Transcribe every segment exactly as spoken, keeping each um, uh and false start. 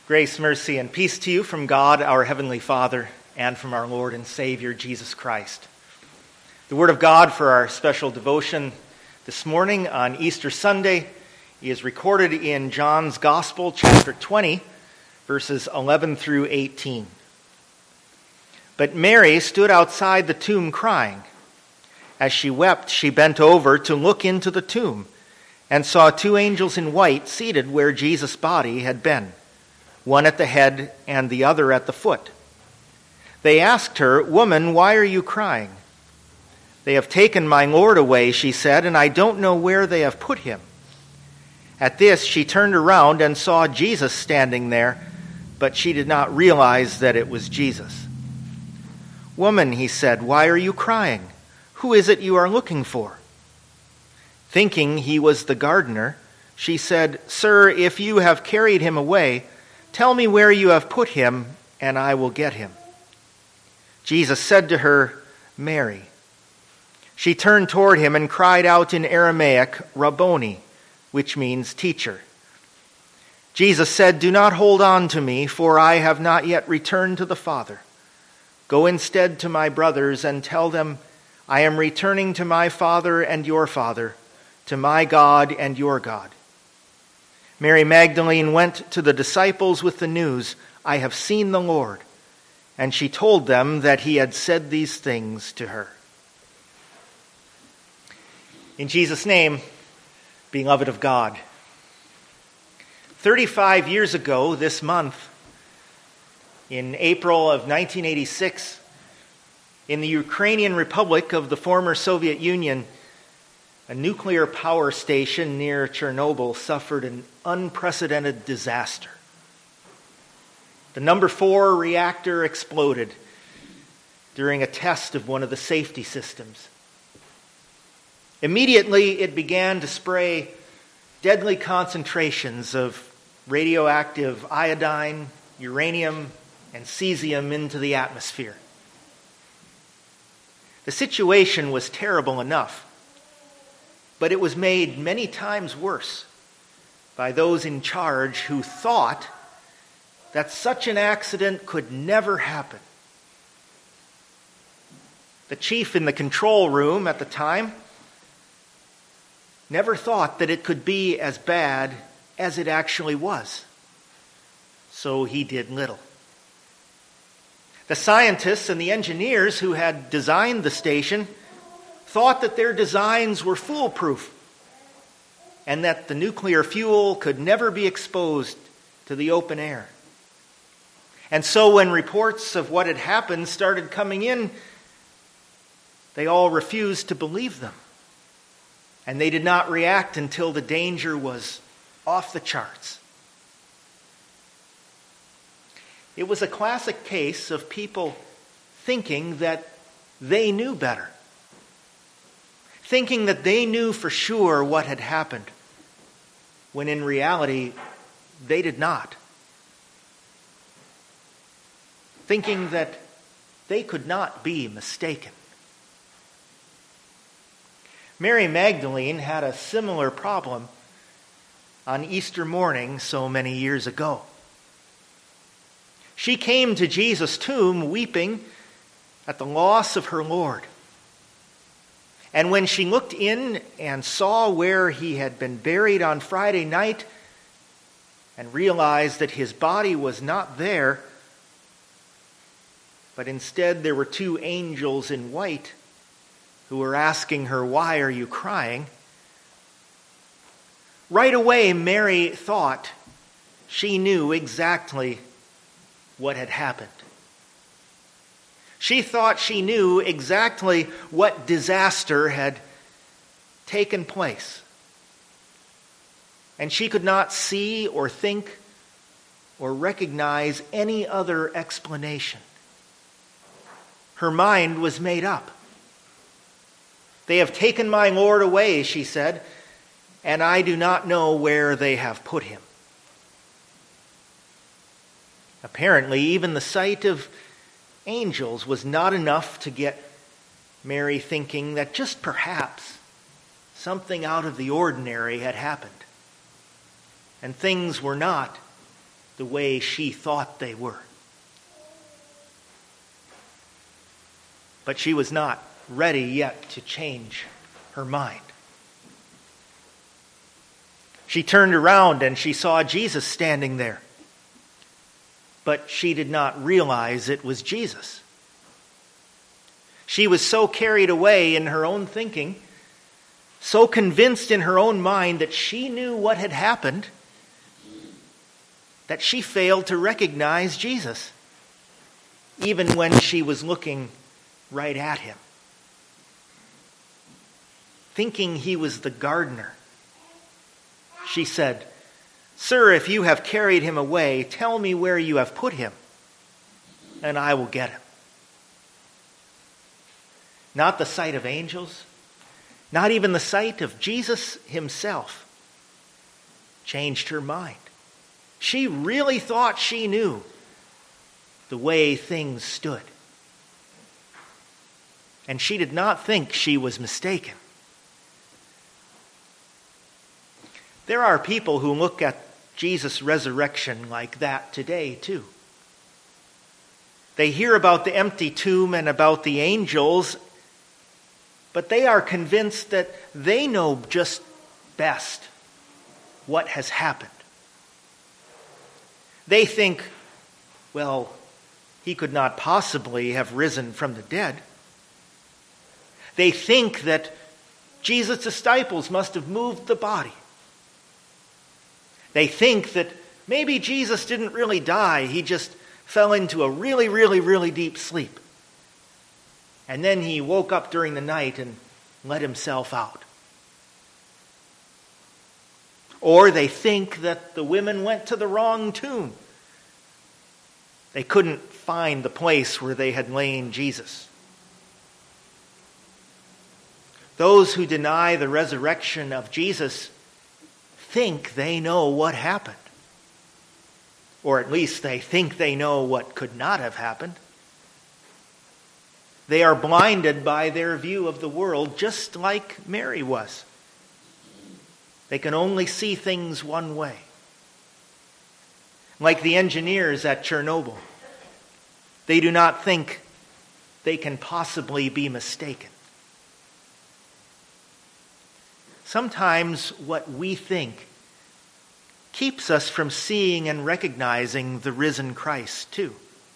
Grace, mercy, and peace to you from God, our Heavenly Father, and from our Lord and Savior, Jesus Christ. The Word of God for our special devotion this morning on Easter Sunday is recorded in John's Gospel, chapter twenty, verses eleven through eighteen. But Mary stood outside the tomb crying. As she wept, she bent over to look into the tomb and saw two angels in white seated where Jesus' body had been, one at the head and the other at the foot. They asked her, "Woman, why are you crying?" "They have taken my Lord away," she said, "and I don't know where they have put him." At this, she turned around and saw Jesus standing there, but she did not realize that it was Jesus. "Woman," he said, "why are you crying? Who is it you are looking for?" Thinking he was the gardener, she said, "Sir, if you have carried him away, tell me where you have put him, and I will get him." Jesus said to her, "Mary." She turned toward him and cried out in Aramaic, "Rabboni," which means teacher. Jesus said, "Do not hold on to me, for I have not yet returned to the Father. Go instead to my brothers and tell them, I am returning to my Father and your Father, to my God and your God." Mary Magdalene went to the disciples with the news, "I have seen the Lord," and she told them that he had said these things to her. In Jesus' name, beloved of God, thirty-five years ago this month, in April of nineteen eighty-six, in the Ukrainian Republic of the former Soviet Union, a nuclear power station near Chernobyl suffered an unprecedented disaster. The number four reactor exploded during a test of one of the safety systems. Immediately, it began to spray deadly concentrations of radioactive iodine, uranium, and cesium into the atmosphere. The situation was terrible enough, but it was made many times worse by those in charge who thought that such an accident could never happen. The chief in the control room at the time never thought that it could be as bad as it actually was, so he did little. The scientists and the engineers who had designed the station thought that their designs were foolproof and that the nuclear fuel could never be exposed to the open air. And so when reports of what had happened started coming in, they all refused to believe them. And they did not react until the danger was off the charts. It was a classic case of people thinking that they knew better, thinking that they knew for sure what had happened, when in reality, they did not. Thinking that they could not be mistaken. Mary Magdalene had a similar problem on Easter morning so many years ago. She came to Jesus' tomb weeping at the loss of her Lord. And when she looked in and saw where he had been buried on Friday night and realized that his body was not there, but instead there were two angels in white who were asking her, "Why are you crying?" Right away, Mary thought she knew exactly what had happened. She thought she knew exactly what disaster had taken place. And she could not see or think or recognize any other explanation. Her mind was made up. "They have taken my Lord away," she said, "and I do not know where they have put him." Apparently, even the sight of angels was not enough to get Mary thinking that just perhaps something out of the ordinary had happened, and things were not the way she thought they were. But she was not ready yet to change her mind. She turned around and she saw Jesus standing there. But she did not realize it was Jesus. She was so carried away in her own thinking, so convinced in her own mind that she knew what had happened, that she failed to recognize Jesus, even when she was looking right at him. Thinking he was the gardener, she said, "Sir, if you have carried him away, tell me where you have put him, and I will get him." Not the sight of angels, not even the sight of Jesus himself, changed her mind. She really thought she knew the way things stood. And she did not think she was mistaken. There are people who look at Jesus' resurrection like that today, too. They hear about the empty tomb and about the angels, but they are convinced that they know just best what has happened. They think, well, he could not possibly have risen from the dead. They think that Jesus' disciples must have moved the body. They think that maybe Jesus didn't really die. He just fell into a really, really, really deep sleep. And then he woke up during the night and let himself out. Or they think that the women went to the wrong tomb. They couldn't find the place where they had lain Jesus. Those who deny the resurrection of Jesus think they know what happened. Or at least they think they know what could not have happened. They are blinded by their view of the world, just like Mary was. They can only see things one way. Like the engineers at Chernobyl, they do not think they can possibly be mistaken. Sometimes what we think keeps us from seeing and recognizing the risen Christ, too.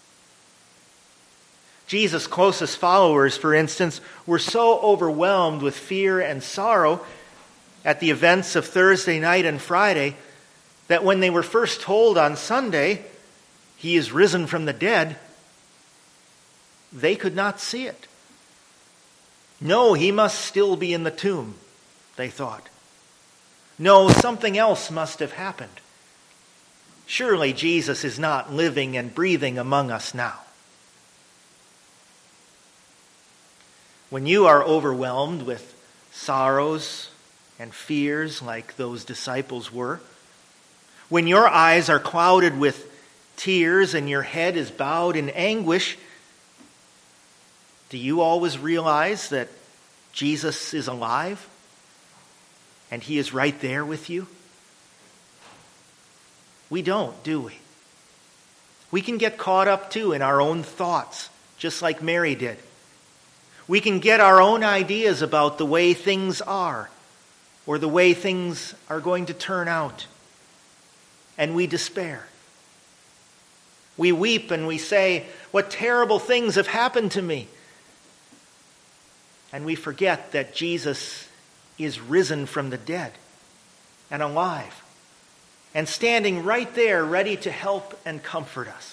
Jesus' closest followers, for instance, were so overwhelmed with fear and sorrow at the events of Thursday night and Friday that when they were first told on Sunday, he is risen from the dead, they could not see it. No, he must still be in the tomb, they thought. No, something else must have happened. Surely Jesus is not living and breathing among us now. When you are overwhelmed with sorrows and fears like those disciples were, when your eyes are clouded with tears and your head is bowed in anguish, do you always realize that Jesus is alive and he is right there with you? We don't, do we? We can get caught up too in our own thoughts, just like Mary did. We can get our own ideas about the way things are or the way things are going to turn out. And we despair. We weep and we say, "What terrible things have happened to me." And we forget that Jesus is risen from the dead and alive and standing right there ready to help and comfort us.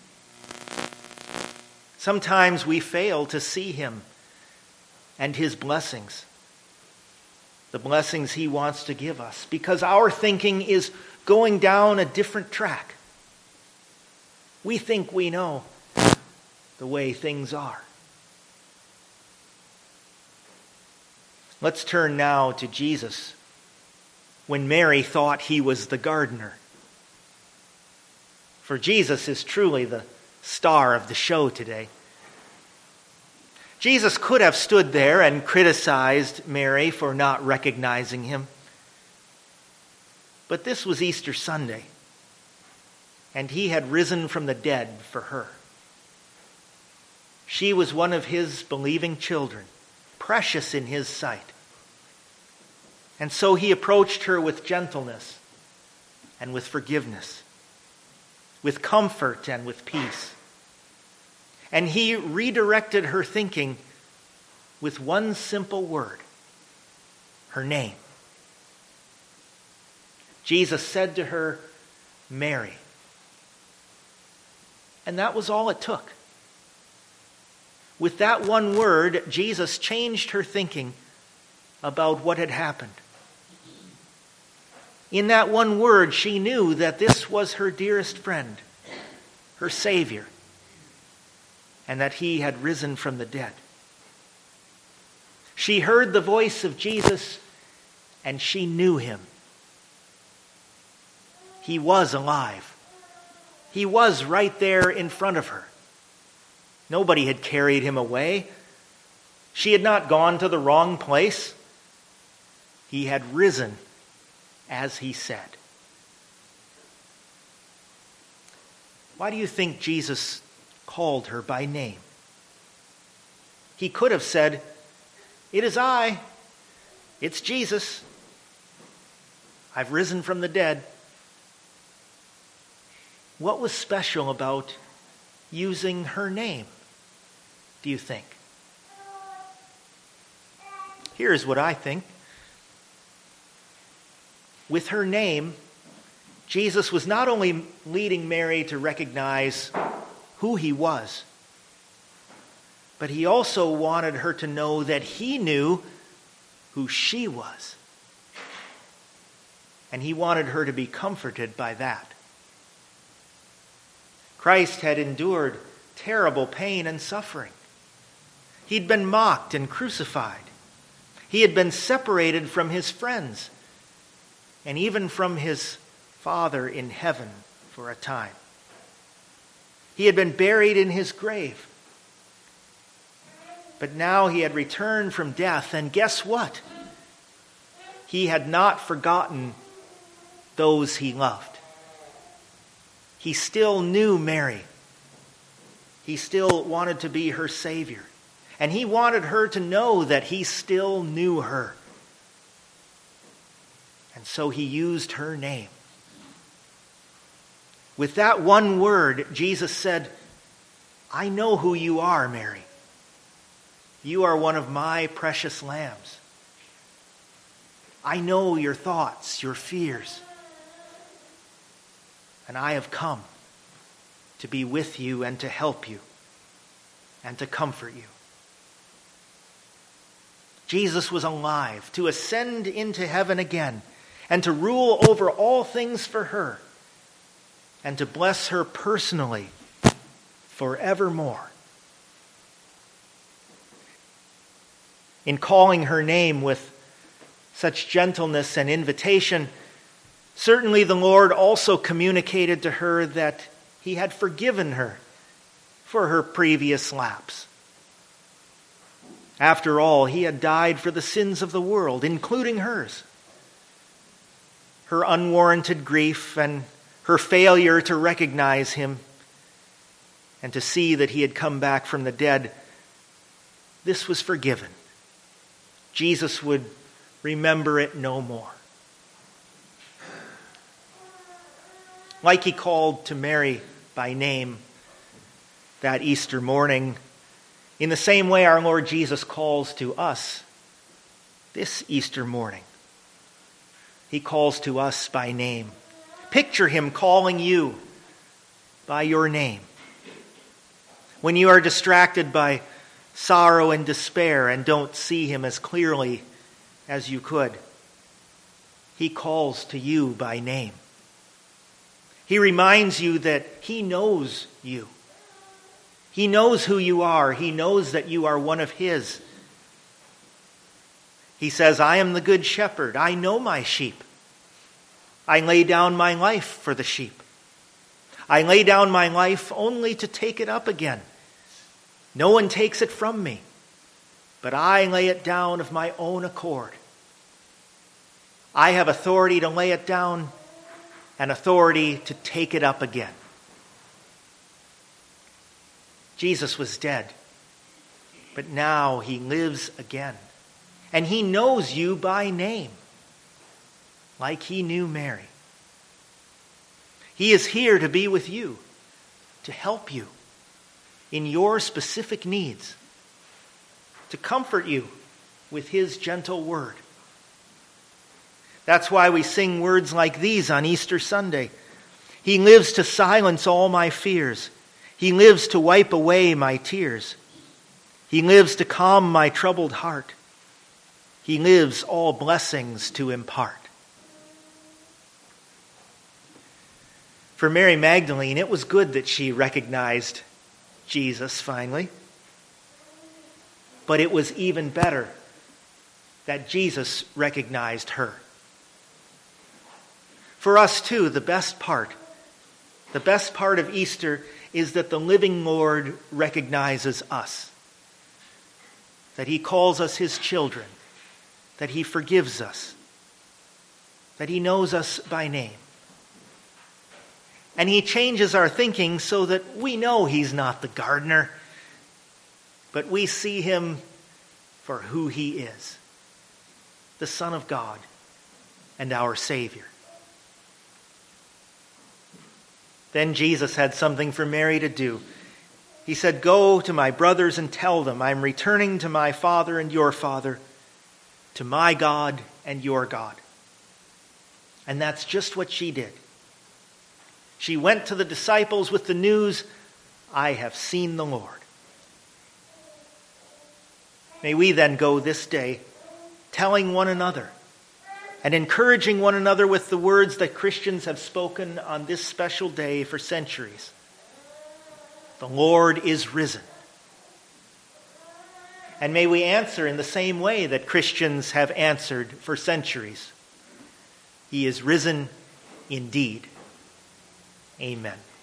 Sometimes we fail to see him and his blessings, the blessings he wants to give us, because our thinking is going down a different track. We think we know the way things are. Let's turn now to Jesus when Mary thought he was the gardener. For Jesus is truly the star of the show today. Jesus could have stood there and criticized Mary for not recognizing him. But this was Easter Sunday. and he had risen from the dead for her. She was one of his believing children, precious in his sight. And so he approached her with gentleness and with forgiveness, with comfort and with peace. And he redirected her thinking with one simple word, her name. Jesus said to her, Mary. And that was all it took. With that one word, Jesus changed her thinking about what had happened. In that one word, she knew that this was her dearest friend, her Savior, and that he had risen from the dead. She heard the voice of Jesus, and she knew him. He was alive. He was right there in front of her. Nobody had carried him away. She had not gone to the wrong place. He had risen as he said. Why do you think Jesus called her by name? He could have said, "It is I. It's Jesus. I've risen from the dead." What was special about using her name, do you think? Here's what I think. With her name, Jesus was not only leading Mary to recognize who he was, but he also wanted her to know that he knew who she was. And he wanted her to be comforted by that. Christ had endured terrible pain and suffering. He'd been mocked and crucified. He had been separated from his friends and even from his Father in heaven for a time. He had been buried in his grave. But now he had returned from death, and guess what? He had not forgotten those he loved. He still knew Mary. He still wanted to be her Savior. And he wanted her to know that he still knew her. And so he used her name. With that one word, Jesus said, "I know who you are, Mary. You are one of my precious lambs. I know your thoughts, your fears. And I have come to be with you and to help you and to comfort you." Jesus was alive to ascend into heaven again and to rule over all things for her and to bless her personally forevermore. In calling her name with such gentleness and invitation, certainly the Lord also communicated to her that he had forgiven her for her previous lapse. After all, he had died for the sins of the world, including hers. Her unwarranted grief and her failure to recognize him and to see that he had come back from the dead, this was forgiven. Jesus would remember it no more. Like he called to Mary by name that Easter morning, in the same way our Lord Jesus calls to us this Easter morning. He calls to us by name. Picture him calling you by your name. When you are distracted by sorrow and despair and don't see him as clearly as you could, he calls to you by name. He reminds you that he knows you. He knows who you are. He knows that you are one of his. He says, "I am the good shepherd. I know my sheep. I lay down my life for the sheep. I lay down my life only to take it up again. No one takes it from me, but I lay it down of my own accord. I have authority to lay it down and authority to take it up again." Jesus was dead, but now he lives again. And he knows you by name, like he knew Mary. He is here to be with you, to help you in your specific needs, to comfort you with his gentle word. That's why we sing words like these on Easter Sunday. He lives to silence all my fears. He lives to wipe away my tears. He lives to calm my troubled heart. He lives all blessings to impart. For Mary Magdalene, it was good that she recognized Jesus finally. But it was even better that Jesus recognized her. For us too, the best part, the best part of Easter is that the living Lord recognizes us. That he calls us his children. That he forgives us. That he knows us by name. And he changes our thinking so that we know he's not the gardener, but we see him for who he is, the Son of God and our Savior. Then Jesus had something for Mary to do. He said, "Go to my brothers and tell them, I'm returning to my Father and your Father, to my God and your God." And that's just what she did. She went to the disciples with the news, "I have seen the Lord." May we then go this day telling one another and encouraging one another with the words that Christians have spoken on this special day for centuries. The Lord is risen. And may we answer in the same way that Christians have answered for centuries. He is risen indeed. Amen.